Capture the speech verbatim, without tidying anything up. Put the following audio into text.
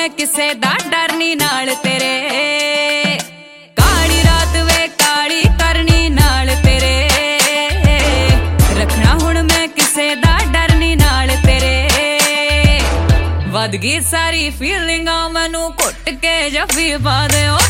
मैं किसे दा डर नी नाल तेरे काली रात वे काली करनी नाल तेरे रखना हुण मैं किसे दा डर नी नाल तेरे वध गई सारी फीलिंगां मैनू घुट के जफ्फी पा दे ओ